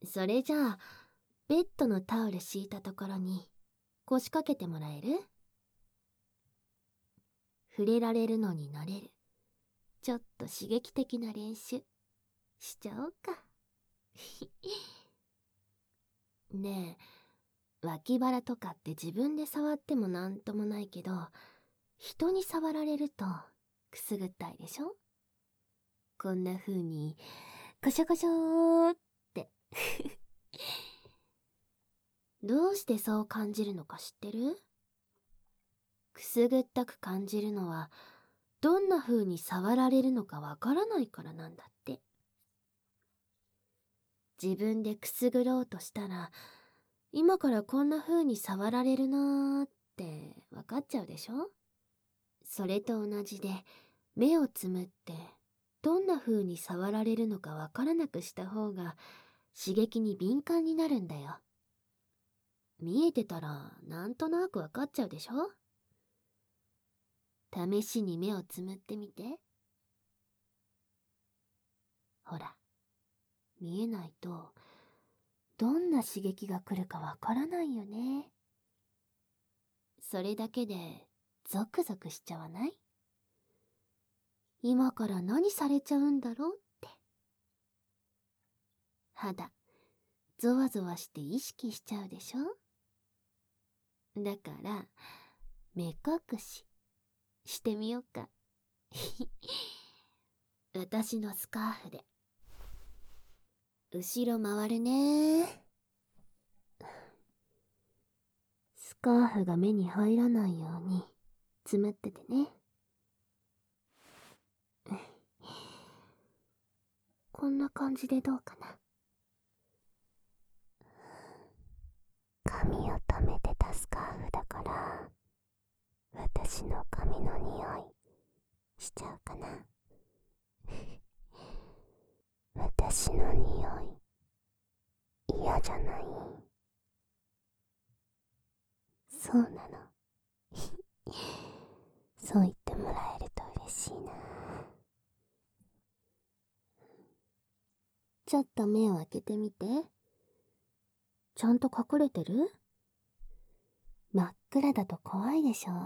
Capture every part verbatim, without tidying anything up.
それじゃあ、ベッドのタオル敷いたところに腰掛けてもらえる？触れられるのになれる。ちょっと刺激的な練習しちゃおうか。ねえ、脇腹とかって自分で触ってもなんともないけど、人に触られるとくすぐったいでしょ？こんな風にコショコショーってどうしてそう感じるのか知ってる？くすぐったく感じるのは、どんな風に触られるのかわからないからなんだって。自分でくすぐろうとしたら、今からこんな風に触られるなーってわかっちゃうでしょ？それと同じで、目をつむってどんな風に触られるのかわからなくした方が刺激に敏感になるんだよ。見えてたらなんとなくわかっちゃうでしょ？試しに目をつむってみて。ほら、見えないとどんな刺激が来るかわからないよね。それだけでゾクゾクしちゃわない？今から何されちゃうんだろうって。肌、ゾワゾワして意識しちゃうでしょ？だから、目隠ししてみようか。私のスカーフで。後ろ回るね。スカーフが目に入らないようにつむっててね。こんな感じでどうかな。 髪を留めてたスカーフだから、私の髪の匂いしちゃうかな。私の匂い嫌じゃない？そうなの。そう言ってもらえると嬉しいな。 ちょっと目を開けてみて。ちゃんと隠れてる？真っ暗だと怖いでしょ？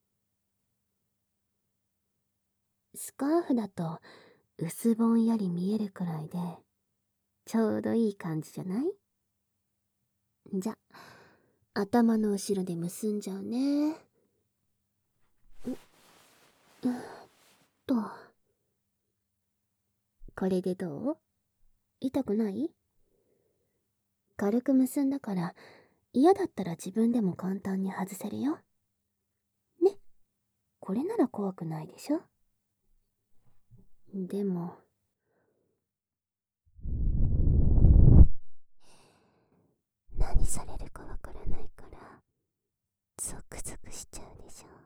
スカーフだと薄ぼんやり見えるくらいでちょうどいい感じじゃない？じゃ、頭の後ろで結んじゃうね。ううーっと。これでどう？痛くない？軽く結んだから、嫌だったら自分でも簡単に外せるよ。ね、これなら怖くないでしょ？でも、 何されるかわからないからゾクゾクしちゃうでしょ。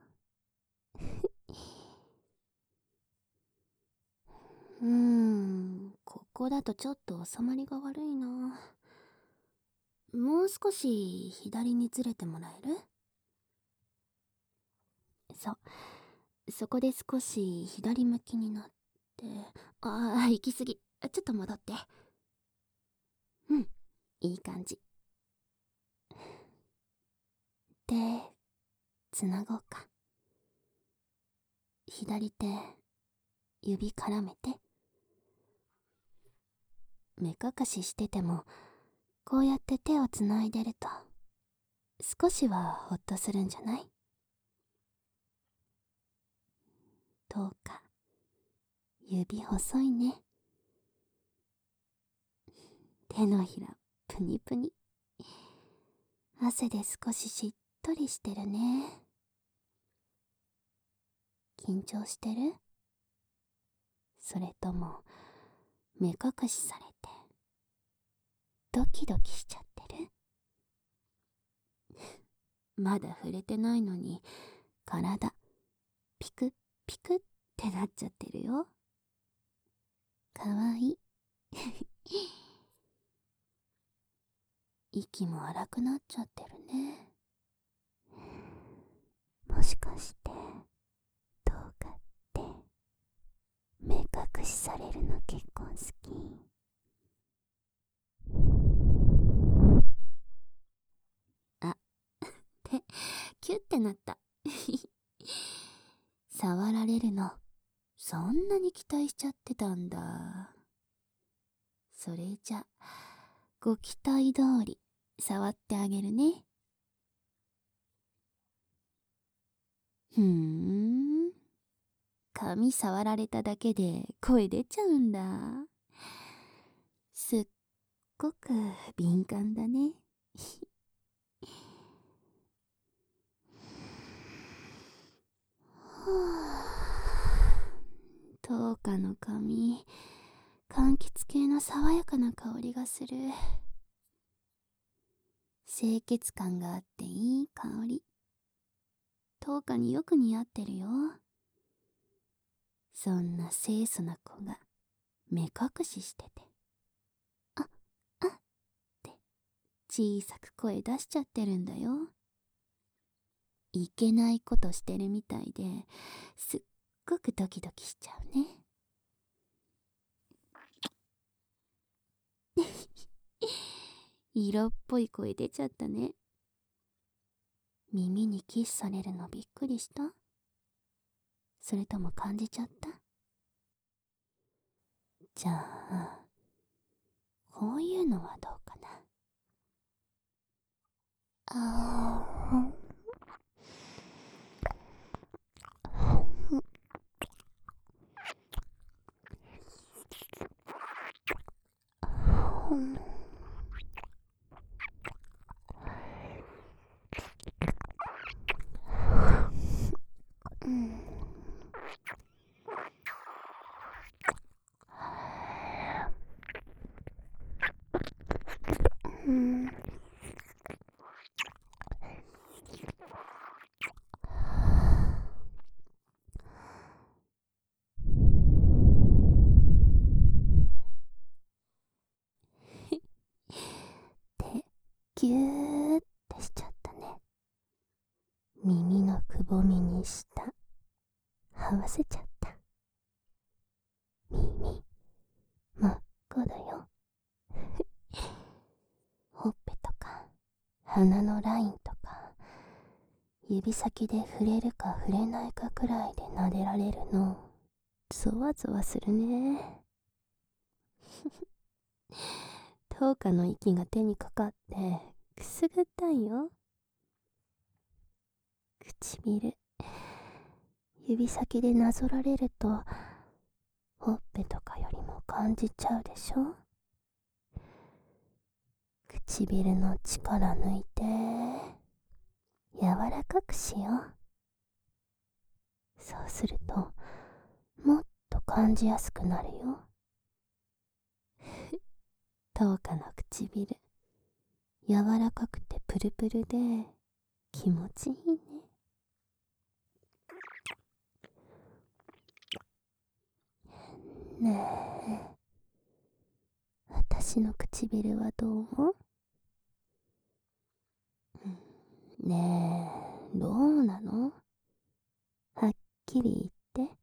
うーん、ここだとちょっと収まりが悪いな。もう少し左にずれてもらえる？そう、そこで少し左向きになって、ああ、行き過ぎ。ちょっと戻って。うん、いい感じ。手、つなごうか。左手、指絡めて。目隠ししてても、こうやって手をつないでると、少しはほっとするんじゃない？どうか、指細いね。手のひら、ぷにぷに。汗で少ししっとりしてるね。緊張してる？それとも、目隠しされて、ドキドキしちゃってる？まだ触れてないのに、体、ピクッピクッってなっちゃってるよ。かわいい。息も荒くなっちゃってるね。 もしかしてどうかって目隠しされるの結構好き？ キュッてなった。触られるの、そんなに期待しちゃってたんだ。それじゃ、ご期待通り、触ってあげるね。ふーん。髪触られただけで声出ちゃうんだ。すっごく敏感だね。トウカの髪、柑橘系の爽やかな香りがする。清潔感があっていい香り。トウカによく似合ってるよ。そんな清楚な子が目隠ししてて、あ、あって小さく声出しちゃってるんだよ。いけないことしてるみたいですっごくドキドキしちゃうね。色っぽい声出ちゃったね。耳にキスされるのびっくりした？それとも感じちゃった？じゃあ、こういうのはどうかな。あーうん。手ギューってしちゃったね。耳のくぼみに舌合わせちゃった。耳真っ赤だよ。ほっぺとか鼻のラインとか指先で触れるか触れないかくらいで撫でられるのゾワゾワするね。トウカの息が手にかかってくすぐったいよ。唇指先でなぞられるとほっぺとかよりも感じちゃうでしょ。唇の力抜いて柔らかくしよう。そうするともっと感じやすくなるよ。トウカの唇柔らかくてプルプルで気持ちいいね。ねえ、私の唇はどう思う？ねえ、どうなの？はっきり言って。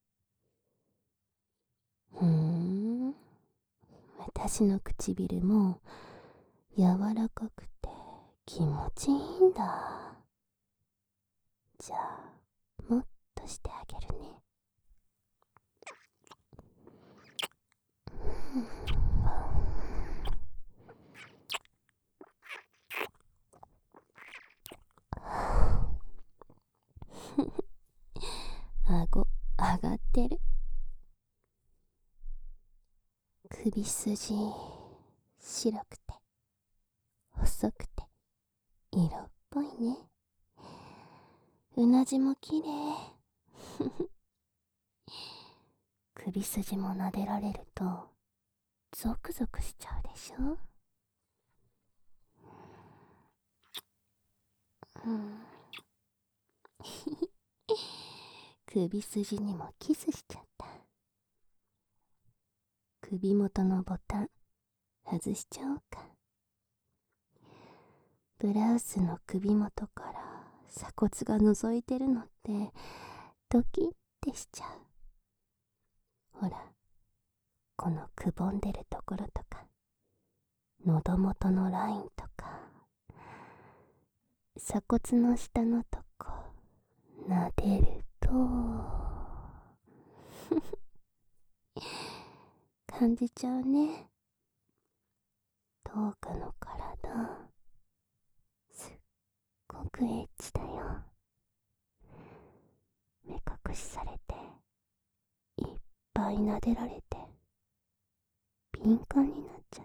ふーん、私の唇も柔らかくて気持ちいいんだ。じゃあ、もっとしてあげるね。顎上がってる。首筋白くて細くて色っぽいね。うなじもきれい。首筋も撫でられるとゾクゾクしちゃうでしょ。うん、首筋にもキスしちゃった。首元のボタン外しちゃおうか。ブラウスの首元から鎖骨が覗いてるのってドキッてしちゃう。ほら、このくぼんでるところとか喉元のラインとか鎖骨の下のとこ撫でると感じちゃうね。トウカの体すっごくエッチだよ。目隠しされていっぱい撫でられて敏感になっちゃった。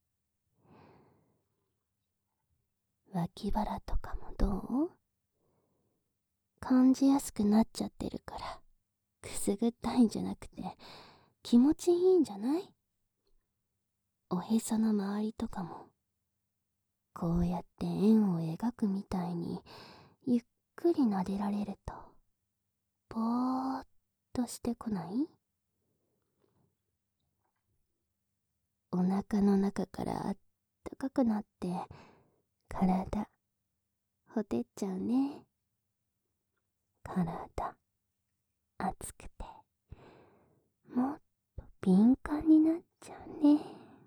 脇腹とかもどう？感じやすくなっちゃってるからくすぐったいんじゃなくて気持ちいいんじゃない？おへその周りとかもこうやって円を描くみたいにゆっくり撫でられるとぼーっとしてこない？お腹の中からあったかくなって体ほてっちゃうね。体熱くてもっと敏感になっちゃうね。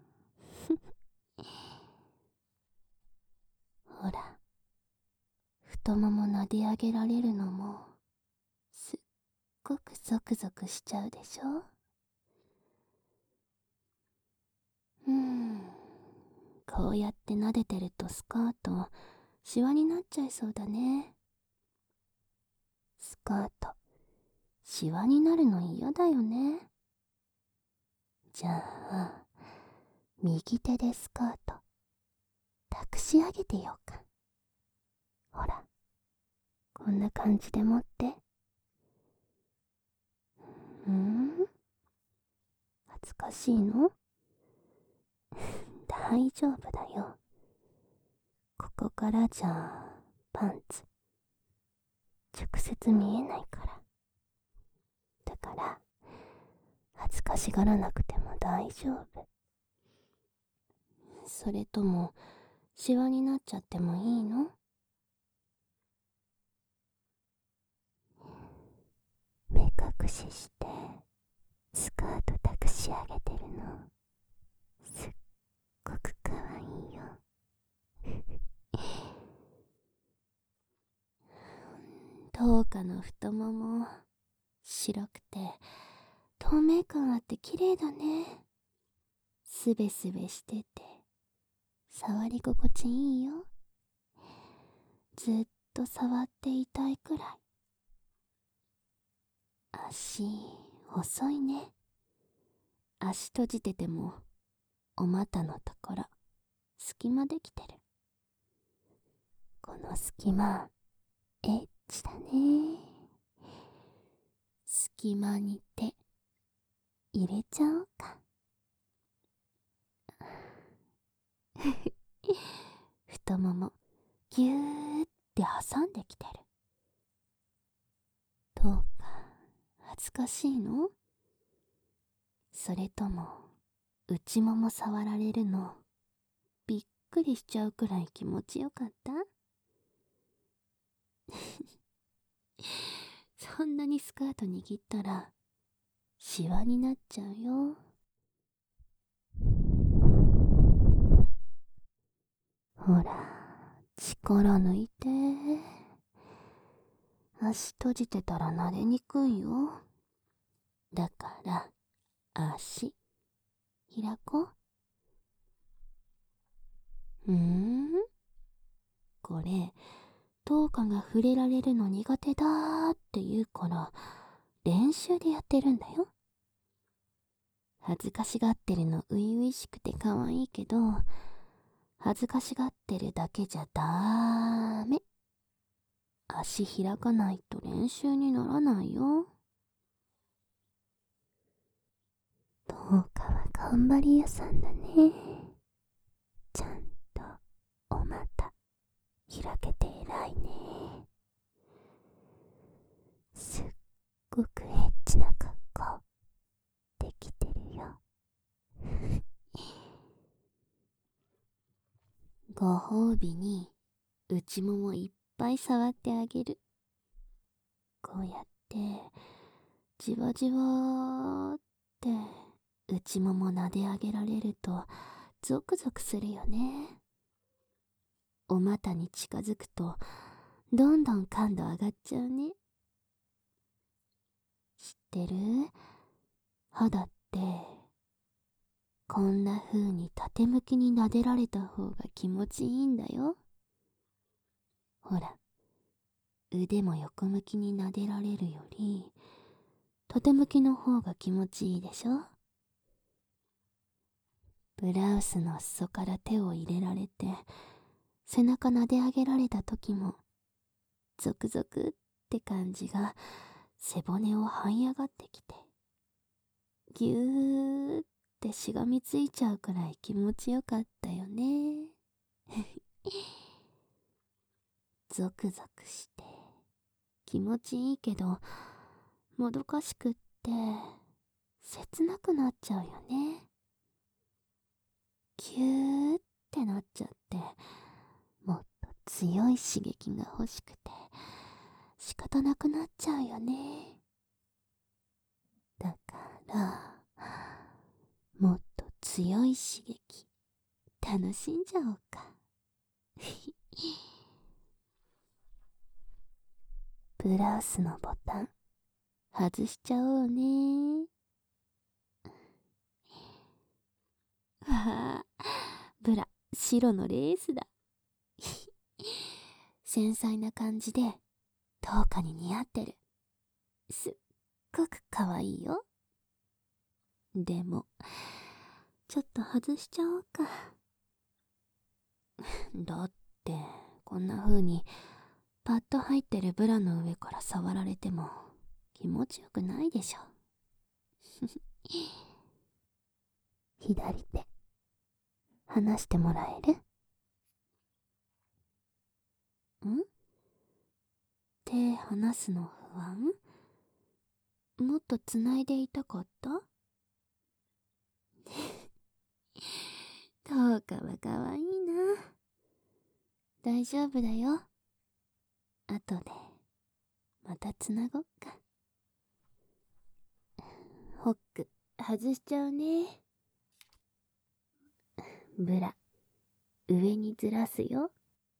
ほら、太もも撫で上げられるのもすっごくゾクゾクしちゃうでしょ。うーん、こうやって撫でてるとスカートシワになっちゃいそうだね。スカートシワになるの嫌だよね。じゃあ右手でスカート託し上げてようか。ほら、こんな感じで持って。うん？恥ずかしいの？大丈夫だよ。ここからじゃパンツ直接見えないから。だから恥ずかしがらなくても大丈夫。それともシワになっちゃってもいいの？目隠ししてスカート託し上げてるのすっごくかわいいよ。トウカの太もも白くて透明感あって綺麗だね。すべすべしてて触り心地いいよ。ずっと触っていたいくらい。足細いね。足閉じててもお股のところ隙間できてる。この隙間エッチだね。隙間に手入れちゃおうか。太ももぎゅーって挟んできてる。どうか恥ずかしいの？それとも内もも触られるのびっくりしちゃうくらい気持ちよかった？そんなにスカート握ったらシワになっちゃうよ。ほら、力抜いて。足閉じてたら撫でにくいよ。だから足開こう。うーん、これトウカが触れられるの苦手だーって言うから練習でやってるんだよ。恥ずかしがってるの初々しくて可愛いけど恥ずかしがってるだけじゃダーメ。足開かないと練習にならないよ。トウカは頑張り屋さんだね。ちゃんとお股開けて偉いね。すっごくエッチな格好できてるよ。ご褒美に内ももいっぱい触ってあげる。こうやってじわじわーって内もも撫で上げられるとゾクゾクするよね。 お股に近づくとどんどん感度上がっちゃうね。知ってる？肌ってこんな風に縦向きに撫でられた方が気持ちいいんだよ。ほら、腕も横向きに撫でられるより縦向きの方が気持ちいいでしょ。ブラウスの裾から手を入れられて背中撫で上げられた時もゾクゾクって感じが背骨を這い上がってきてぎゅーってしがみついちゃうくらい気持ちよかったよね。ゾクゾクして気持ちいいけどもどかしくって切なくなっちゃうよね。キューってなっちゃってもっと強い刺激が欲しくて仕方なくなっちゃうよね。だからもっと強い刺激楽しんじゃおうか。ブラウスのボタン外しちゃおうね。わあ、ブラ白のレースだ。繊細な感じでどうかに似合ってる。すっごくかわいいよ。でもちょっと外しちゃおうか。だってこんな風にパッと入ってるブラの上から触られても気持ちよくないでしょ。左手離してもらえる？ん？手離すの不安？もっとつないでいたかった？どうかはかわいいな。大丈夫だよ。後でまたつなごっか。ホック外しちゃうね。ブラ上にずらすよ。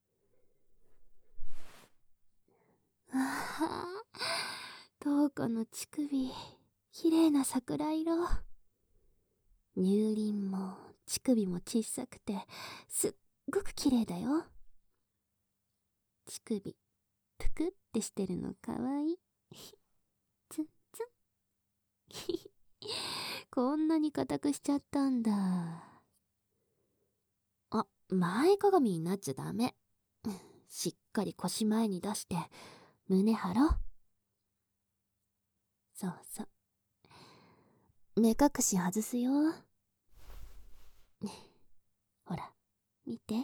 ああ、どうかの乳首きれいな桜色。乳輪も乳首も小さくてすっごくきれいだよ。乳首ぷくってしてるのかわいい。ツンツン。こんなに硬くしちゃったんだ。あ、前かがみになっちゃダメ。しっかり腰前に出して胸張ろう。そうそう、目隠し外すよ。ほら見て、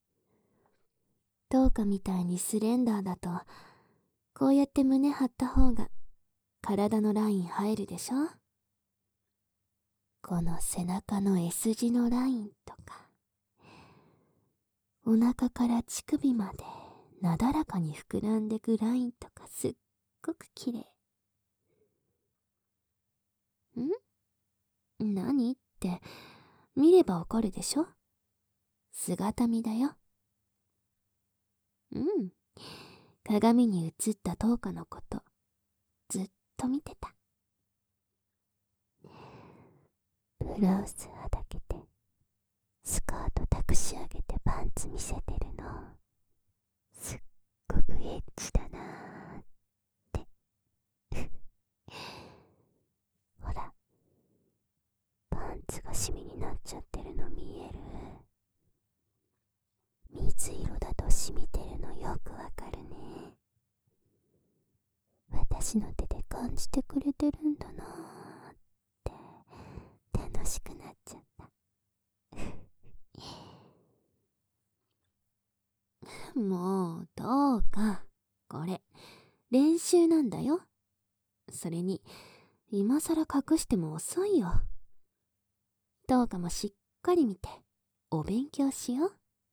どうかみたいにスレンダーだとこうやって胸張った方が体のライン入るでしょ。この背中の S 字のラインとかお腹から乳首までなだらかに膨らんでくラインとかすっごくきれい。ん？何って見ればわかるでしょ。姿見だよ。うん、鏡に映った灯火のことずっと見てた。ブラウスはだけてスカート託し上げてパンツ見せてるのすっごくエッチだなーってほらパンツがシミになっちゃってるの見える？水色だと染みてるのよくわかるね。私の手で感じてくれてるんだなーって楽しくなっちゃった。もうどうか、これ練習なんだよ。それに今さら隠しても遅いよ。どうかもしっかり見てお勉強しよう。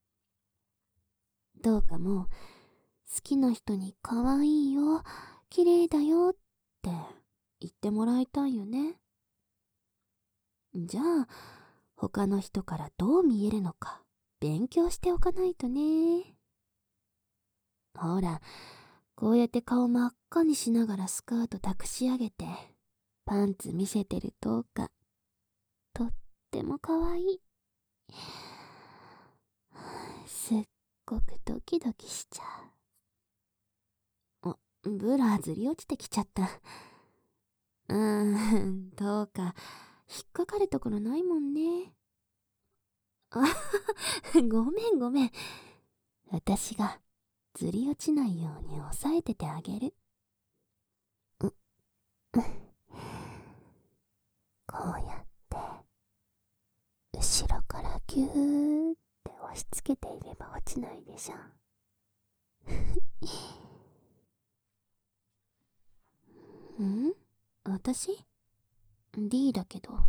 どうかも好きな人に可愛いよ、綺麗だよって言ってもらいたいよね。じゃあ他の人からどう見えるのか勉強しておかないとね。 ほら、こうやって顔真っ赤にしながらスカートたくし上げて、パンツ見せてるとか、とってもかわいい。すっごくドキドキしちゃう。あ、ブラずり落ちてきちゃった。うーん、どうか、引っかかるところないもんね。あごめんごめん。私がずり落ちないように押さえててあげる。う、こうやって、後ろからギューって押し付けていれば落ちないでしょ。ん？私？ D だけど。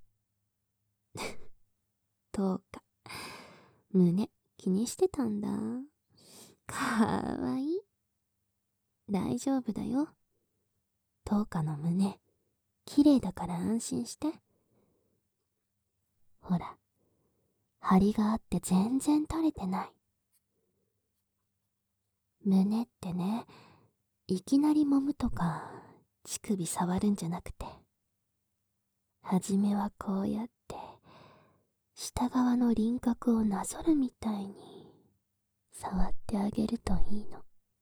どうか、胸気にしてたんだ。かわいい。大丈夫だよ。トウカの胸、綺麗だから安心して。ほら、張りがあって全然取れてない。胸ってね、いきなり揉むとか、乳首触るんじゃなくて、はじめはこうやって、下側の輪郭をなぞるみたいに、触ってあげるといいの。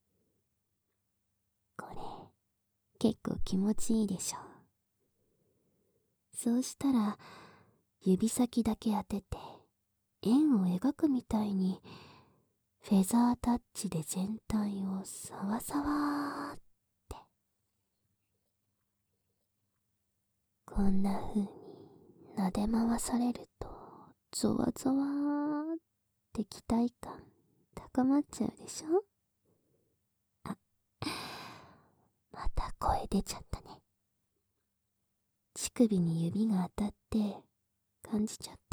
これ、結構気持ちいいでしょ。そうしたら、指先だけ当てて、円を描くみたいに、フェザータッチで全体をサワサワーって。こんな風に撫で回されると、ゾワゾワーって期待感高まっちゃうでしょ。あ、また声出ちゃったね。乳首に指が当たって感じちゃった。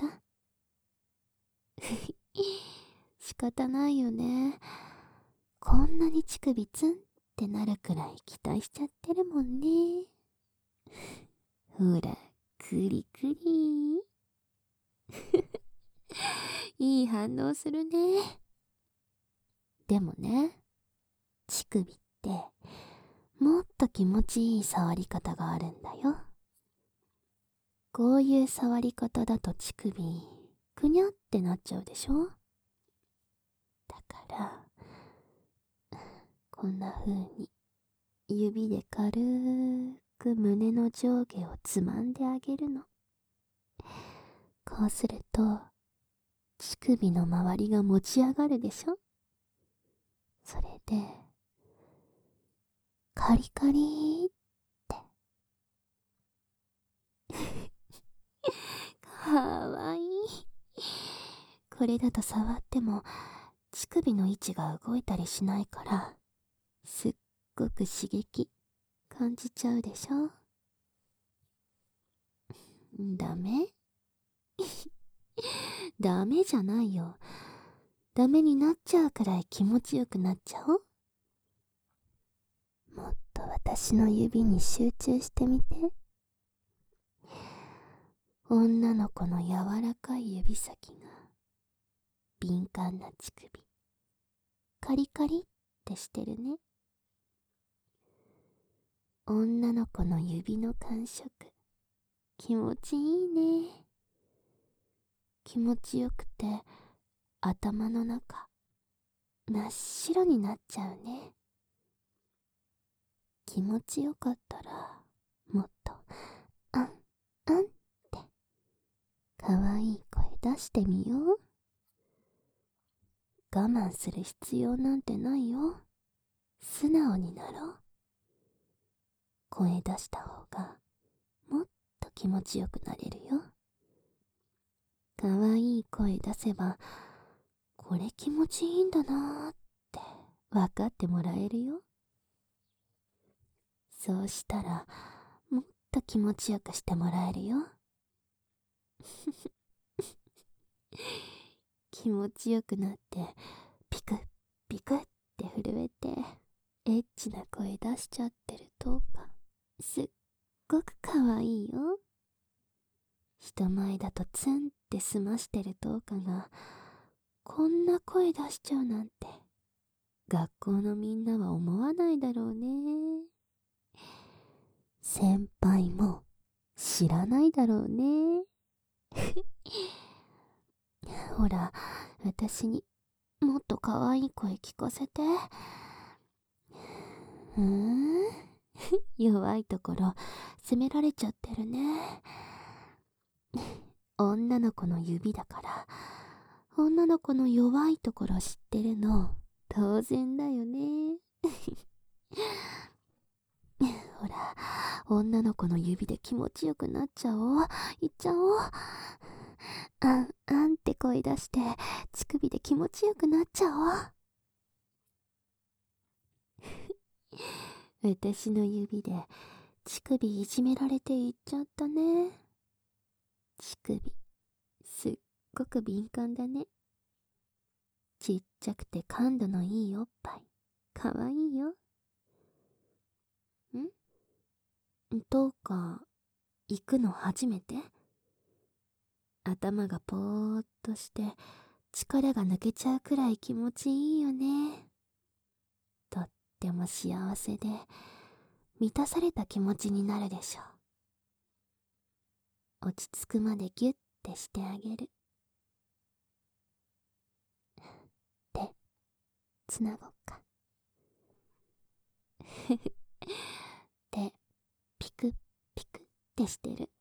仕方ないよね。こんなに乳首ツンってなるくらい期待しちゃってるもんね。ほら、クリクリ。いい反応するね。でもね、乳首ってもっと気持ちいい触り方があるんだよ。こういう触り方だと乳首くにゃってなっちゃうでしょ。だからこんな風に指で軽く胸の上下をつまんであげるの。こうすると乳首の周りが持ち上がるでしょ。それでカリカリってかわいい。これだと触っても乳首の位置が動いたりしないから、すっごく刺激感じちゃうでしょ。ダメ？ダメじゃないよ。ダメになっちゃうくらい気持ちよくなっちゃおう。もっと私の指に集中してみて。女の子の柔らかい指先が敏感な乳首カリカリってしてるね。女の子の指の感触気持ちいいね。気持ちよくて頭の中真っ白になっちゃうね。気持ちよかったらもっとあんあんってかわいい声出してみよう。我慢する必要なんてないよ。素直になろう。声出した方がもっと気持ちよくなれるよ。かわいい声出せばこれ気持ちいいんだなーって分かってもらえるよ。そうしたらもっと気持ちよくしてもらえるよ。気持ちよくなってピクッピクッって震えてエッチな声出しちゃってるトウカすっごくかわいいよ。人前だとツンって済ましてるトウカがこんな声出しちゃうなんて学校のみんなは思わないだろうね。 先輩も知らないだろうね。ほら、私にもっと可愛い声聞かせて。うーん弱いところ責められちゃってるね。女の子の指だから、女の子の弱いところ知ってるの当然だよね。ほら、女の子の指で気持ちよくなっちゃおう。いっちゃおう。あんあんって声出して乳首で気持ちよくなっちゃおう。私の指で乳首いじめられていっちゃったね。乳首すっごく敏感だね。ちっちゃくて感度のいいおっぱいかわいいよ。んどうか行くの初めて？頭がぽーっとして力が抜けちゃうくらい気持ちいいよね。とっても幸せで満たされた気持ちになるでしょう。落ち着くまでギュッてしてあげる。手つなごっか。手ピクピクってしてる。